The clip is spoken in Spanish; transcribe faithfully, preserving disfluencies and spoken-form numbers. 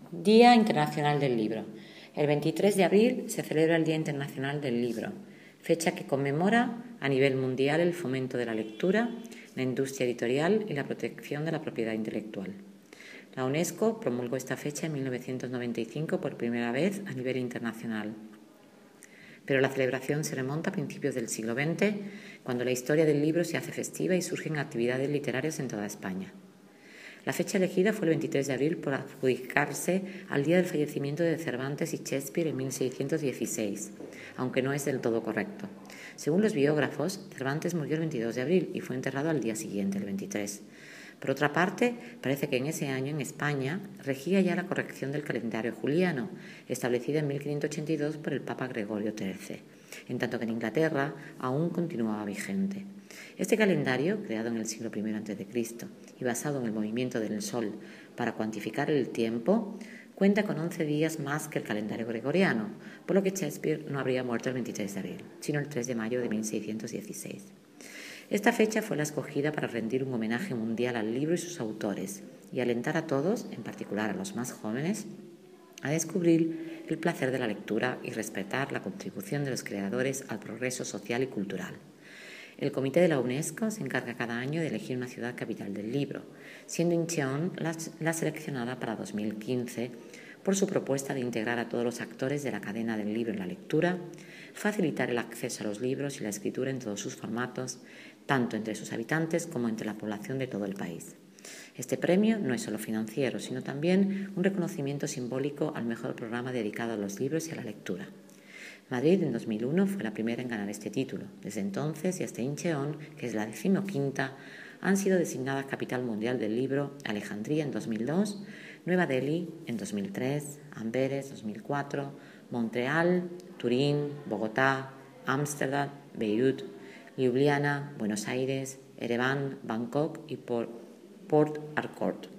Día Internacional del Libro. El veintitrés de abril se celebra el Día Internacional del Libro, fecha que conmemora a nivel mundial el fomento de la lectura, la industria editorial y la protección de la propiedad intelectual. La UNESCO promulgó esta fecha en mil novecientos noventa y cinco por primera vez a nivel internacional. Pero la celebración se remonta a principios del siglo veinte, cuando la historia del libro se hace festiva y surgen actividades literarias en toda España. La fecha elegida fue el veintitrés de abril por adjudicarse al día del fallecimiento de Cervantes y Shakespeare en mil seiscientos dieciséis, aunque no es del todo correcto. Según los biógrafos, Cervantes murió el veintidós de abril y fue enterrado al día siguiente, el veintitrés. Por otra parte, parece que en ese año en España regía ya la corrección del calendario juliano, establecida en mil quinientos ochenta y dos por el Papa Gregorio trece, en tanto que en Inglaterra aún continuaba vigente. Este calendario, creado en el siglo primero antes de Cristo y basado en el movimiento del Sol para cuantificar el tiempo, cuenta con once días más que el calendario gregoriano, por lo que Shakespeare no habría muerto el veintitrés de abril, sino el tres de mayo de mil seiscientos dieciséis. Esta fecha fue la escogida para rendir un homenaje mundial al libro y sus autores y alentar a todos, en particular a los más jóvenes, a descubrir el placer de la lectura y respetar la contribución de los creadores al progreso social y cultural. El comité de la UNESCO se encarga cada año de elegir una ciudad capital del libro, siendo Incheon la, la seleccionada para dos mil quince por su propuesta de integrar a todos los actores de la cadena del libro en la lectura, facilitar el acceso a los libros y la escritura en todos sus formatos, tanto entre sus habitantes como entre la población de todo el país. Este premio no es solo financiero, sino también un reconocimiento simbólico al mejor programa dedicado a los libros y a la lectura. Madrid en dos mil uno fue la primera en ganar este título. Desde entonces y hasta Incheon, que es la decimoquinta, han sido designadas capital mundial del libro Alejandría en dos mil dos, Nueva Delhi en dos mil tres, Amberes dos mil cuatro, Montreal, Turín, Bogotá, Ámsterdam, Beirut, Ljubljana, Buenos Aires, Ereván, Bangkok y Port Harcourt.